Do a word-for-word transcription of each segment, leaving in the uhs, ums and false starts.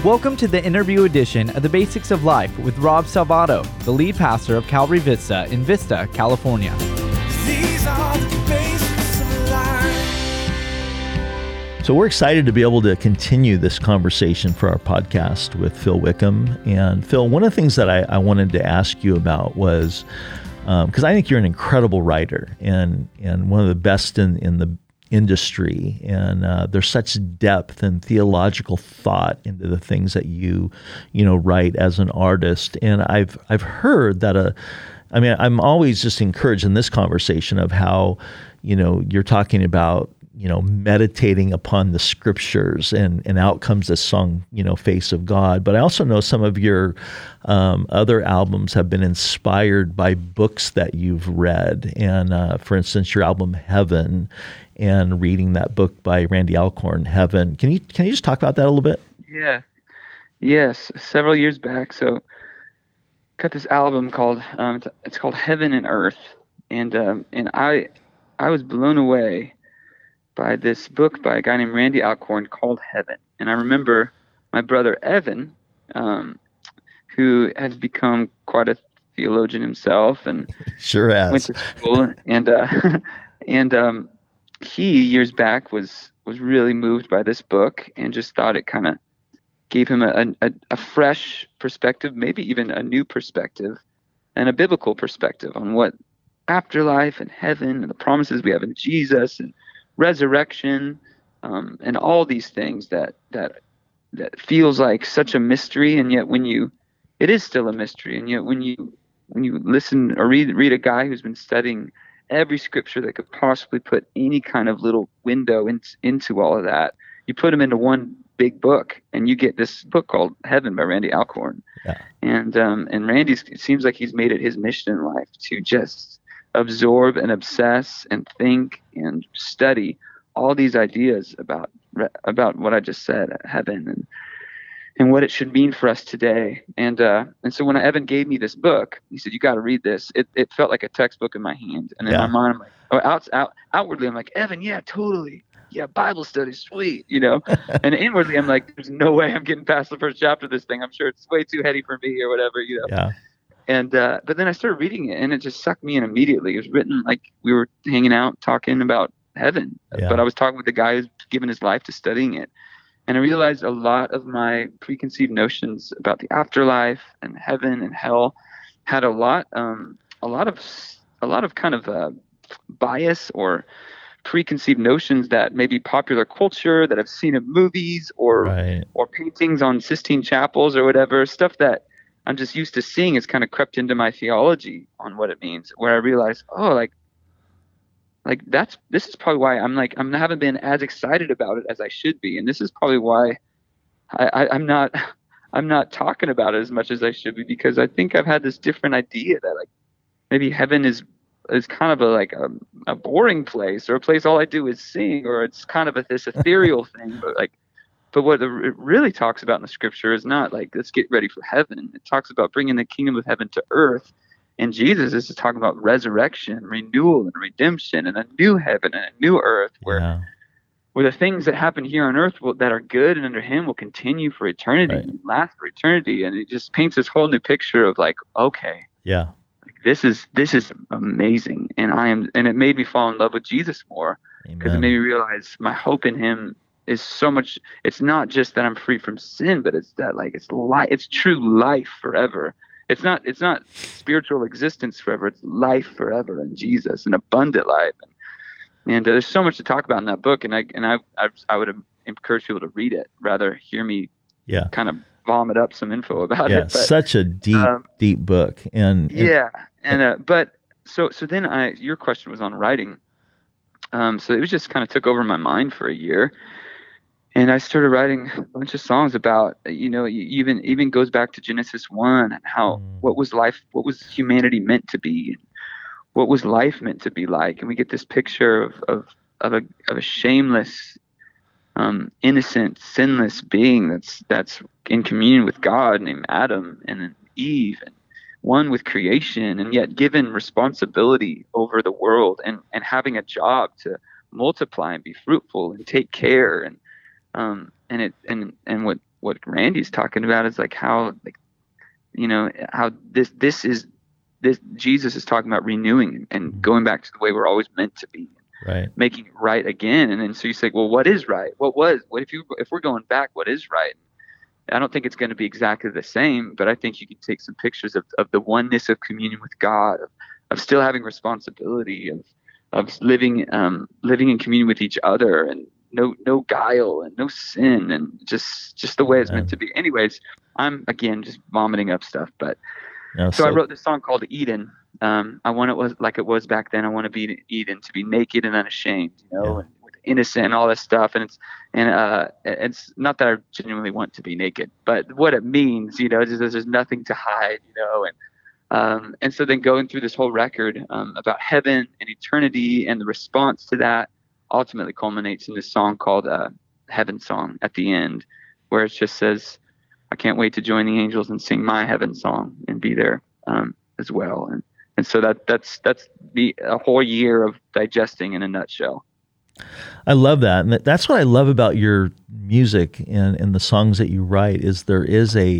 Welcome to the interview edition of The Basics of Life with Rob Salvato, the lead pastor of Calvary Vista in Vista, California. These are the basics of life. So we're excited to be able to continue this conversation for our podcast with Phil Wickham. And Phil, one of the things that I, I wanted to ask you about was, because um, I think you're an incredible writer and and one of the best in, in the industry, and uh, there's such depth and theological thought into the things that you, you know, write as an artist. And I've I've heard that a, I mean, I'm always just encouraged in this conversation of how, you know, you're talking about, you know, meditating upon the scriptures, and, and out comes this song, you know, Face of God. But I also know some of your um, other albums have been inspired by books that you've read. And uh, for instance, your album Heaven, and reading that book by Randy Alcorn, Heaven. Can you can you just talk about that a little bit? Yeah. Yes. Several years back. So got this album called, um, it's, it's called Heaven and Earth. And, um, and I, I was blown away by this book by a guy named Randy Alcorn called Heaven. And I remember my brother Evan, um, who has become quite a theologian himself, and sure has. Went to school, and uh, and um, he years back was was really moved by this book and just thought it kind of gave him a, a a fresh perspective, maybe even a new perspective, and a biblical perspective on what afterlife and heaven and the promises we have in Jesus and resurrection, um, and all these things that that that feels like such a mystery, and yet when you, it is still a mystery, and yet when you when you listen or read read a guy who's been studying every scripture that could possibly put any kind of little window in, into all of that, you put them into one big book, and you get this book called Heaven by Randy Alcorn. Yeah. And um, and Randy, it seems like he's made it his mission in life to just absorb and obsess and think and study all these ideas about about what I just said, heaven, and and what it should mean for us today. And uh, and so when Evan gave me this book, he said, "You got to read this." It it felt like a textbook in my hand, and in yeah. my mind, I'm like, oh, out, out outwardly, I'm like, Evan, yeah, totally, yeah, Bible study, sweet, you know. And inwardly, I'm like, there's no way I'm getting past the first chapter of this thing. I'm sure it's way too heady for me or whatever, you know. Yeah. And uh, but then I started reading it, and it just sucked me in immediately. It was written like we were hanging out talking about heaven, yeah. but I was talking with the guy who's given his life to studying it, and I realized a lot of my preconceived notions about the afterlife and heaven and hell had a lot, um, a lot of, a lot of kind of uh, bias or preconceived notions that maybe popular culture that I've seen in movies or right. or paintings on Sistine Chapels or whatever, stuff that I'm just used to seeing has kind of crept into my theology on what it means, where I realize, oh, like, like that's, this is probably why I'm like, I'm haven't been as excited about it as I should be. And this is probably why I, I, I'm not, I'm not talking about it as much as I should be, because I think I've had this different idea that like maybe heaven is, is kind of a, like a, a boring place, or a place all I do is sing, or it's kind of a, this ethereal thing, but like, But what it really talks about in the scripture is not like, let's get ready for heaven. It talks about bringing the kingdom of heaven to earth. And Jesus is talking about resurrection, renewal, and redemption, and a new heaven and a new earth where yeah. where the things that happen here on earth will, that are good and under him will continue for eternity right. and last for eternity. And it just paints this whole new picture of like, okay, yeah, like this is this is amazing. And I am, and it made me fall in love with Jesus more, because it made me realize my hope in him is so much. It's not just that I'm free from sin, but it's that like it's life, it's true life forever. It's not it's not spiritual existence forever. It's life forever in Jesus, an abundant life. And, and uh, there's so much to talk about in that book. And I and I I, I would encourage people to read it, rather hear me yeah. kind of vomit up some info about yeah, it. Yeah, such a deep um, deep book. And, and yeah, and uh, but so so then I your question was on writing. Um, so it was just kind of took over my mind for a year. And I started writing a bunch of songs about, you know, even even goes back to Genesis one, and how mm. what was life, what was humanity meant to be, what was life meant to be like, and we get this picture of of of a of a shameless, um, innocent, sinless being that's that's in communion with God, named Adam, and then Eve, and one with creation, and yet given responsibility over the world, and and having a job to multiply and be fruitful and take care. And Um, and it and and what what Randy's talking about is like how, like, you know, how this this is this Jesus is talking about renewing and going back to the way we're always meant to be, right? Making it right again. And then so you say, well, what is right? What was? What if you if we're going back? What is right? I don't think it's going to be exactly the same, but I think you can take some pictures of, of the oneness of communion with God, of, of still having responsibility, of of living um, living in communion with each other, and no no guile and no sin, and just just the way it's meant to be. Anyways, I'm again just vomiting up stuff, but no, so, so I wrote this song called Eden. Um, I want it was like it was back then. I want to be Eden, to be naked and unashamed, you know, yeah. and innocent and all this stuff. And it's and uh, it's not that I genuinely want to be naked, but what it means, you know, is there's, there's nothing to hide, you know, and um, and so then going through this whole record um, about heaven and eternity and the response to that ultimately culminates in this song called uh, Heaven Song at the end, where it just says, I can't wait to join the angels and sing my heaven song and be there um, as well. And and so that that's that's the a whole year of digesting in a nutshell. I love that. And that's what I love about your music and, and the songs that you write is there is a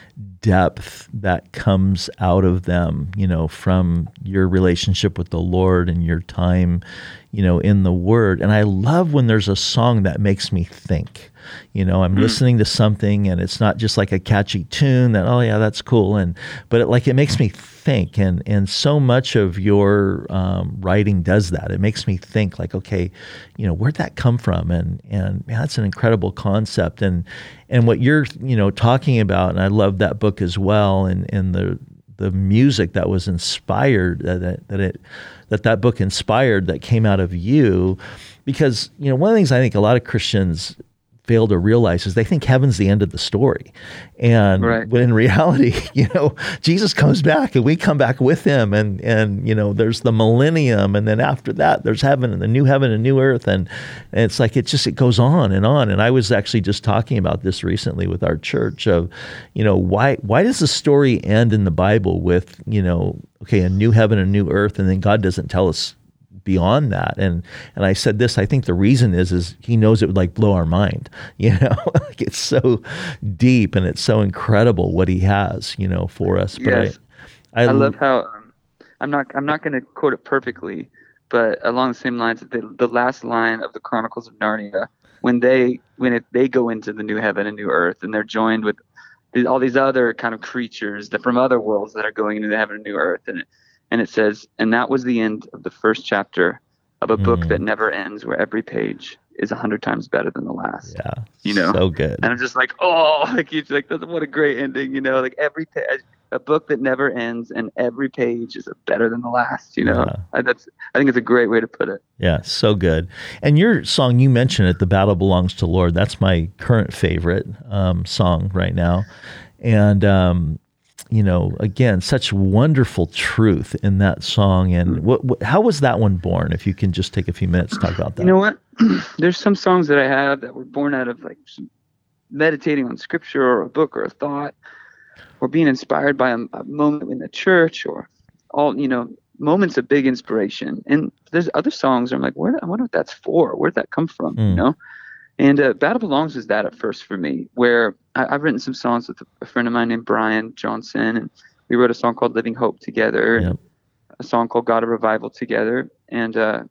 depth that comes out of them, you know, from your relationship with the Lord and your time, you know, in the Word. And I love when there's a song that makes me think. You know, I'm mm. listening to something and it's not just like a catchy tune that, oh yeah, that's cool. And, but it, like, it makes me think. And, and so much of your um, writing does that. It makes me think like, okay, you know, where'd that come from? And, and man, that's an incredible concept. And, and what you're, you know, talking about, and I love that book as well. And, and the, the music that was inspired, that, that it, that that book inspired, that came out of you, because, you know, one of the things I think a lot of Christians fail to realize is they think heaven's the end of the story. And right. when in reality, you know, Jesus comes back and we come back with him, and, and, you know, there's the millennium. And then after that, there's heaven and the new heaven and new earth. And, and it's like, it just, it goes on and on. And I was actually just talking about this recently with our church of, you know, why, why does the story end in the Bible with, you know, okay, a new heaven and new earth, and then God doesn't tell us beyond that? And and I said this, I think the reason is is he knows it would like blow our mind, you know. Like, it's so deep and it's so incredible what he has, you know, for us. But yes. I, I, I love how um, I'm not I'm not going to quote it perfectly, but along the same lines, the the last line of the Chronicles of Narnia, when they when it, they go into the new heaven and new earth, and they're joined with these, all these other kind of creatures that from other worlds that are going into the heaven and new earth, and it, And it says, and that was the end of the first chapter of a book mm. that never ends, where every page is a hundred times better than the last. Yeah, you know, so good. And I'm just like, oh, like you like, what a great ending, you know, like every page, a book that never ends, and every page is better than the last. You know, yeah. I, that's I think it's a great way to put it. Yeah, so good. And your song, you mentioned it, "The Battle Belongs to Lord." That's my current favorite um, song right now, and. Um, You know, again, such wonderful truth in that song. And what, what, how was that one born? If you can just take a few minutes to talk about that. You know what? There's some songs that I have that were born out of like meditating on scripture or a book or a thought, or being inspired by a, a moment in the church, or all, you know, moments of big inspiration. And there's other songs where I'm like, where, I wonder what that's for. Where'd that come from? Mm. You know? And uh, Battle Belongs was that at first for me, where I, I've written some songs with a friend of mine named Brian Johnson, and we wrote a song called Living Hope together, yep. and a song called God of Revival together. And uh,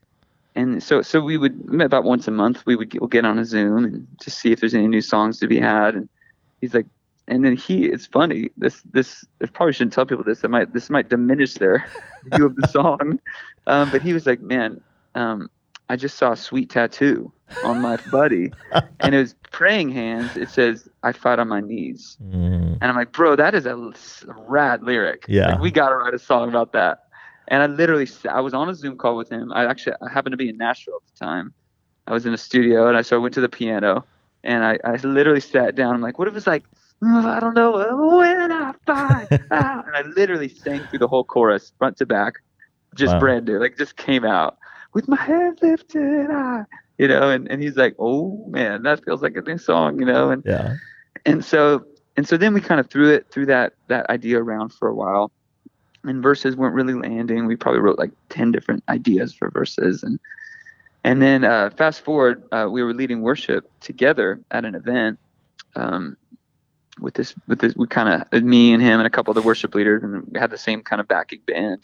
and so so we would, about once a month, we would get, we'll get on a Zoom and just see if there's any new songs to be had. And he's like, and then he, it's funny, this, this, I probably shouldn't tell people this, I might, this might diminish their view of the song. Um, but he was like, man, um, I just saw a sweet tattoo on my buddy, and it was praying hands. It says, I fight on my knees. Mm. And I'm like, bro, that is a, a rad lyric. Yeah. Like, we got to write a song about that. And I literally, I was on a Zoom call with him. I actually, I happened to be in Nashville at the time. I was in a studio, and I, so I went to the piano, and I, I literally sat down. I'm like, what if it's like, oh, I don't know, when I fight. ah. And I literally sang through the whole chorus, front to back, just wow. brand new, like just came out. With my head lifted high, you know, and, and he's like, oh man, that feels like a new song, you know, and yeah, and so and so then we kind of threw it threw that that idea around for a while, and verses weren't really landing. We probably wrote like ten different ideas for verses, and and then uh, fast forward, uh, we were leading worship together at an event, um, with this, with this, we kind of, me and him and a couple of the worship leaders, and we had the same kind of backing band.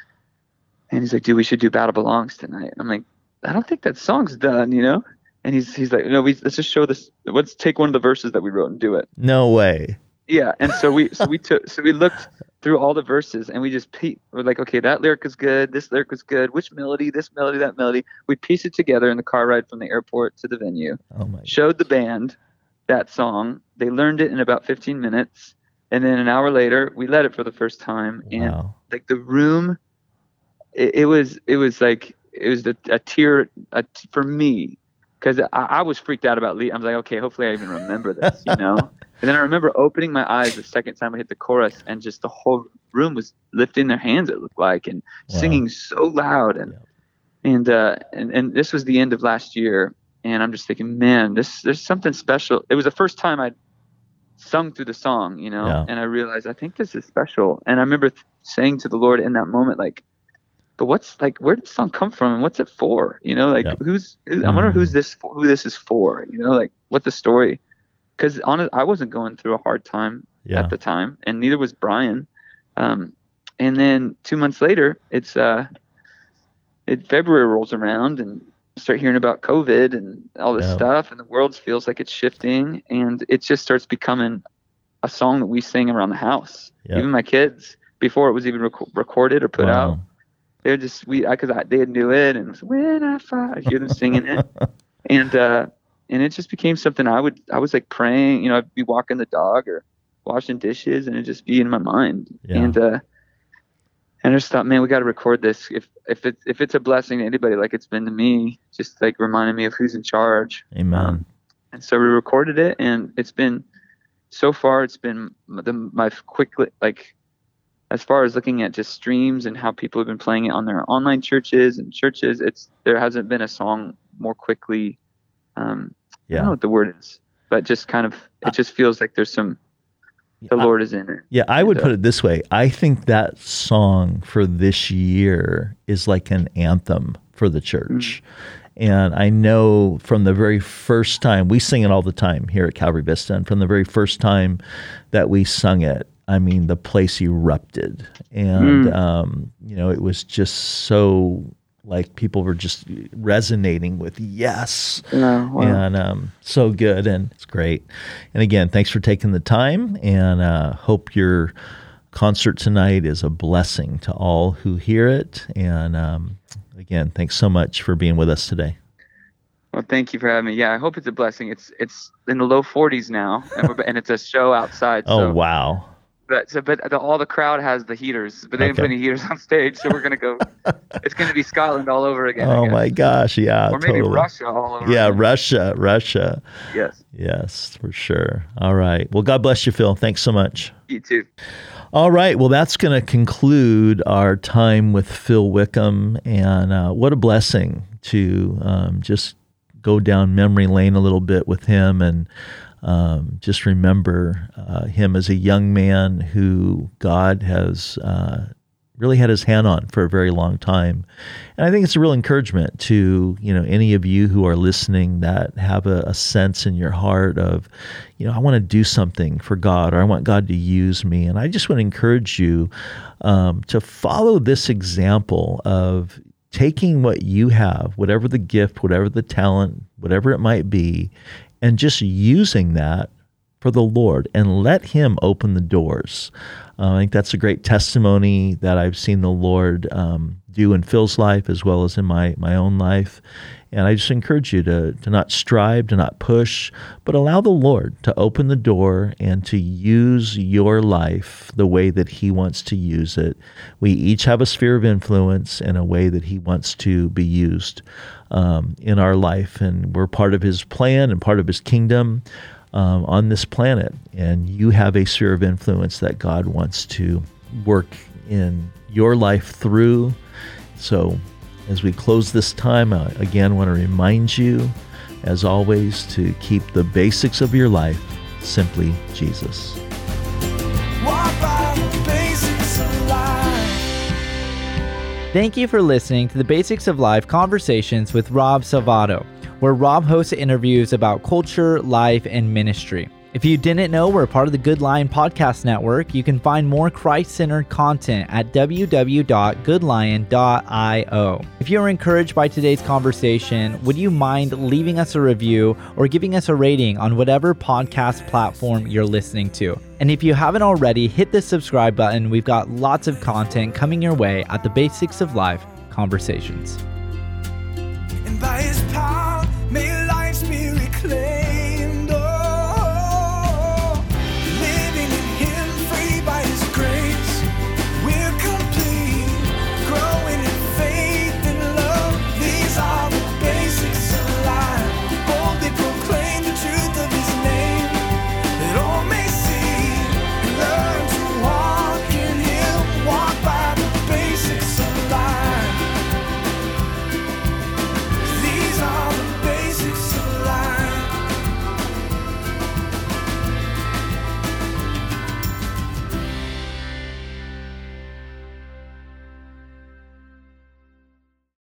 And he's like, dude, we should do Battle Belongs tonight. I'm like, I don't think that song's done, you know? And he's he's like, no, we let's just show this. Let's take one of the verses that we wrote and do it. No way. Yeah. And so we so we took so we looked through all the verses, and we just pe- we're like, okay, that lyric is good. This lyric was good. Which melody? This melody? That melody? We pieced it together in the car ride from the airport to the venue. Oh my! Showed the band that song. They learned it in about fifteen minutes, and then an hour later, we led it for the first time. And wow. like the room, it, it was it was like it was a, a tear a, for me. Because I, I was freaked out about Lee. I was like, okay, hopefully I even remember this, you know? And then I remember opening my eyes the second time I hit the chorus, and just the whole room was lifting their hands, it looked like, and wow. singing so loud. And yeah. and, uh, and and this was the end of last year, and I'm just thinking, man, this there's something special. It was the first time I'd sung through the song, you know? Yeah. And I realized, I think this is special. And I remember th- saying to the Lord in that moment, like, but what's like, where did the song come from, and what's it for? You know, like yep. who's, who's I wonder who's this for, who this is for, you know, like what the story, because honest, I wasn't going through a hard time yeah. at the time, and neither was Brian. Um, and then two months later, it's, uh, it, February rolls around, and I start hearing about COVID and all this yep. stuff, and the world feels like it's shifting, and it just starts becoming a song that we sing around the house. Yep. Even my kids, before it was even rec- recorded or put wow. out. They're just we because I, I, they knew it, and it was, when I fight, I hear them singing it, and uh, and it just became something I would I was like praying, you know, I'd be walking the dog or washing dishes, and it'd just be in my mind, yeah. and uh, and I just thought, man, we got to record this. If if it's if it's a blessing to anybody, like it's been to me, just like reminding me of who's in charge. Amen. Um, and so we recorded it, and it's been so far, it's been the my quick like. As far as looking at just streams and how people have been playing it on their online churches and churches, it's there hasn't been a song more quickly. Um, yeah. I don't know what the word is, but just kind of it just feels like there's some. The I, Lord is in it. Yeah, I would so. put it this way. I think that song for this year is like an anthem for the church. Mm-hmm. And I know from the very first time, we sing it all the time here at Calvary Vista, and from the very first time that we sung it, I mean, the place erupted, and mm. um, you know, it was just so like people were just resonating with yes, yeah, wow. and um, so good, and it's great. And again, thanks for taking the time, and uh, hope your concert tonight is a blessing to all who hear it. And um, again, thanks so much for being with us today. Well, thank you for having me. Yeah, I hope it's a blessing. It's it's in the low forties now, and, we're, and it's a show outside. Oh so. wow. But so, but the, all the crowd has the heaters, but they didn't okay. put any heaters on stage, so we're gonna go. It's gonna be Scotland all over again. Oh my gosh, yeah, or maybe totally. Russia all over. Yeah, again. Russia, Russia. Yes. Yes, for sure. All right. Well, God bless you, Phil. Thanks so much. You too. All right. Well, that's going to conclude our time with Phil Wickham, and uh, what a blessing to um, just go down memory lane a little bit with him, and. Um, just remember uh, him as a young man who God has uh, really had his hand on for a very long time. And I think it's a real encouragement to, you know, any of you who are listening that have a, a sense in your heart of, you know, I want to do something for God, or I want God to use me. And I just want to encourage you um, to follow this example of taking what you have, whatever the gift, whatever the talent, whatever it might be, and just using that for the Lord, and let Him open the doors. Uh, I think that's a great testimony that I've seen the Lord um, do in Phil's life as well as in my my own life. And I just encourage you to to not strive, to not push, but allow the Lord to open the door and to use your life the way that He wants to use it. We each have a sphere of influence and a way that He wants to be used um, in our life, and we're part of His plan and part of His kingdom um, on this planet. And you have a sphere of influence that God wants to work in your life through. So as we close this time, I again want to remind you, as always, to keep the basics of your life simply Jesus. Thank you for listening to the Basics of Life Conversations with Rob Salvato, where Rob hosts interviews about culture, life, and ministry. If you didn't know, we're part of the Good Lion Podcast Network. You can find more Christ-centered content at w w w dot good lion dot i o. If you're encouraged by today's conversation, would you mind leaving us a review or giving us a rating on whatever podcast platform you're listening to? And if you haven't already, hit the subscribe button. We've got lots of content coming your way at the Basics of Life Conversations. And by his